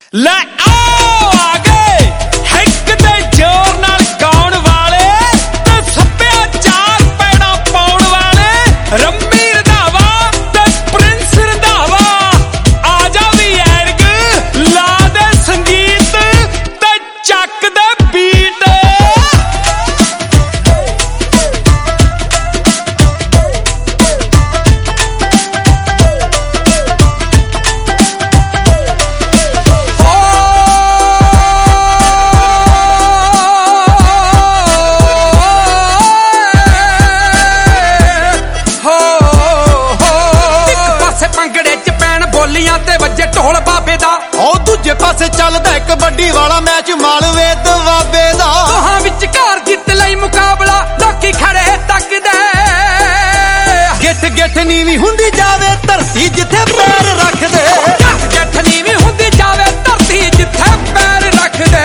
ਲੈ आओ आ गए हिक दे जोर नाल गाउण वाले ते सभ्याचार पैड़ा पाउण वाले रम्मी रंधावा ते प्रिंस रंधावा आ जा वी ऐरग ला दे संगीत ते चक दे बीट ते वजे ढोल बाबे दा दूजे पासे चलदा कबड्डी वाला मैच मालवे ते बाबे दा दोहां विचकार जित लई मुकाबला लोकी खड़े तकदे गिठ गिठ नीवी हुंदी जावे धरती जिथे पैर रख दे गिठ नीवी हुंदी जावे धरती जिथे पैर रख दे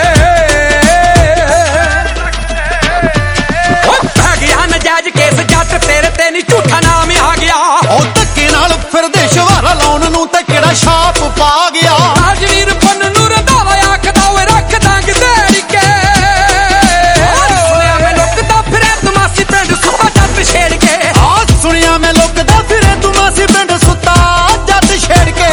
पै गया नजायज केस जट तेरे ते नी झूठा नाम आ गया धक्के नाल फिरदे शवारा लाउण नूं ते किहड़ा छाप पा गया राजवीर पन नूं रंधावा आखदा ओए रख दांग देड़ के सुनिया मैं लुकदा फिरे तुमासी पिंड सुत्ता जट छेड़ के सुनिया मैं लुकदा फिरे तुमासी पिंड सुत्ता जट छेड़ के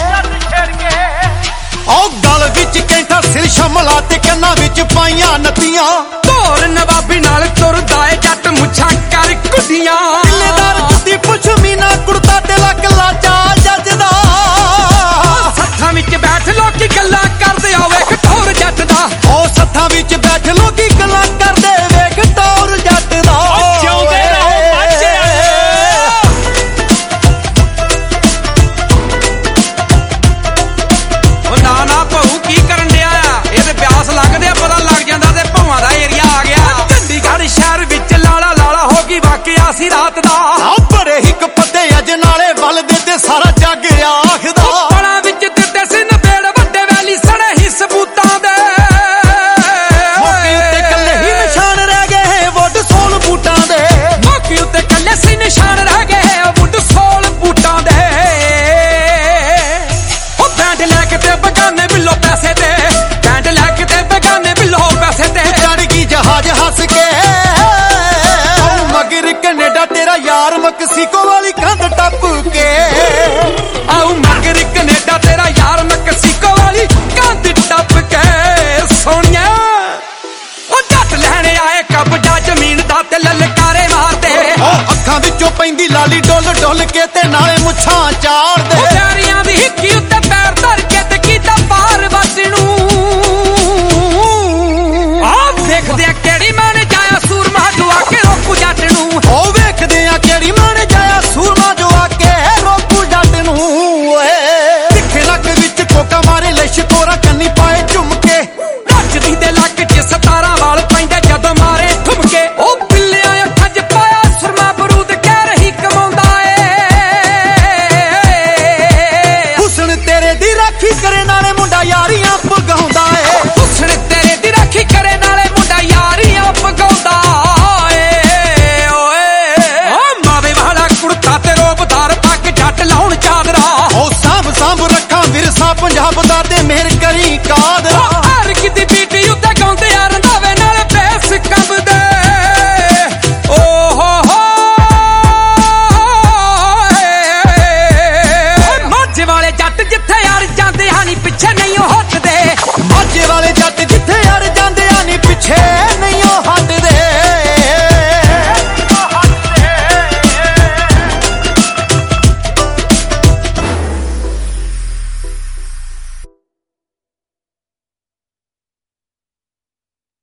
गल विच कैंठा सिर शमला ते कन्नां विच पाईयां नत्तियां ढोल नवाबी नाल तुरदा ए जट मुछां कर कुड्डियां किलेदार जुत्ती पशमीना कुर्ता ते लक लाचा जजदा सत्थां विच बैठ लोकी गल्लां करदे आ वेख टौर जट दा सत्थां विच बैठ लोकी गल्लां करदे वेख टौर जट दा जिउंदे रहो बच्चे ना ना भाऊ की करन दिया ये ते प्यास लगदे आ पता लग जांदा ते भौवां दा एरिया आ गया चंडीगढ़ शहर विच लाला लाला हो गई वाकिया सी रात दा बड़े हिक पत्ते अज नाले बल दे ते सारा जग आखदा पड़ा विच दित्ते सी नबेड़ वड्डे वैली सड़े ही सबूतां दे मौके उत्ते कल्ले ही निशान रह गए वुड सोल बूटां दे मौके उत्ते कल्ले सी निशान रह गए वुड सोल बूटां दे ओ बैंड लैके ते बगाने बिल्लो पैसे ते बैंड लैके ते बगाने बिल्लो पैसे ते चढ़ गई जहाज हंस के मगर कनेडा तेरा यार मक्सिको वाली कंध टप के आऊ मगर कनेडा तेरा यार मक्सिको वाली कंध टप के सोनिया ओ जट लैणे आए कब्जा जमीन दा ते ललकारे मारदे अखां विचों पैंदी लाली डुल डुल के ते नाले मुछां चाड़ दे पैरियां दी हिक्की उत्ते पैर धर के ते कीता पार वजनू आ देखदे आ केड़ी मां ने जाया सूरमा दुआ के रोकू जट नू ओ वेखदे आ केड़ी मां ने जाया सूरमा जो आके रोकू जट नू तिखे लक विच कोका मारे लिश तोरा कन्नी पाए झुमके नचदी दे लक च 17 वाल पैंदे जदों मारे ठुमके ओ बिल्लियां अखां च पाया सुरमा बरूद कह रही कमाउंदा हुस्न तेरे दी राखी करे नाले मुंडा यारियां पगाउंदा ए हुस्न तेरे दी राखी करे नाले मुंडा यारियां पगाउंदा मावे वाला कुर्ता ते रोबदार पग जट लाउण चादरा ओ सांभ सांभ रखां विरसा पंजाब दा ते